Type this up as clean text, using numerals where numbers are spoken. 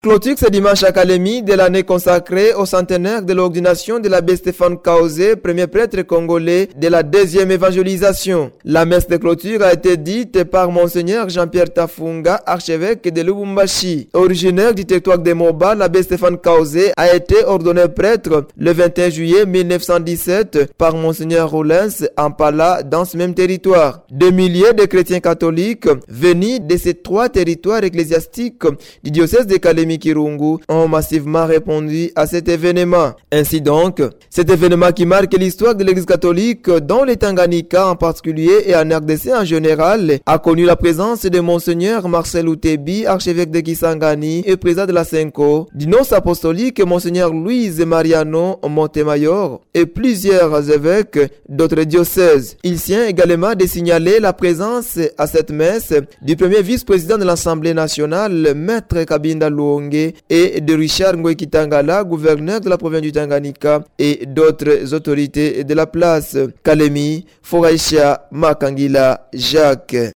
Clôture ce dimanche à Kalemi de l'année consacrée au centenaire de l'ordination de l'abbé Stéphane Kaosé, premier prêtre congolais de la deuxième évangélisation. La messe de clôture a été dite par Monseigneur Jean-Pierre Tafunga, archevêque de Lubumbashi. Originaire du territoire de Moba, l'abbé Stéphane Kaosé a été ordonné prêtre le 21 juillet 1917 par Monseigneur Rollins Ampala dans ce même territoire. Des milliers de chrétiens catholiques venus de ces trois territoires ecclésiastiques du diocèse de Kalemi Kirungu ont massivement répondu à cet événement. Ainsi donc, cet événement qui marque l'histoire de l'église catholique dans les Tanganyika en particulier et en RDC en général a connu la présence de Monseigneur Marcel Utebi, archevêque de Kisangani et président de la Senko, du nonce apostolique Monseigneur Louise Mariano Montemayor et plusieurs évêques d'autres diocèses. Il tient également de signaler la présence à cette messe du premier vice-président de l'Assemblée nationale, Maître Kabinda Luonge, et de Richard Ngwekitangala, gouverneur de la province du Tanganyika, et d'autres autorités de la place. Kalemi, Foraïcha, Makangila, Jacques.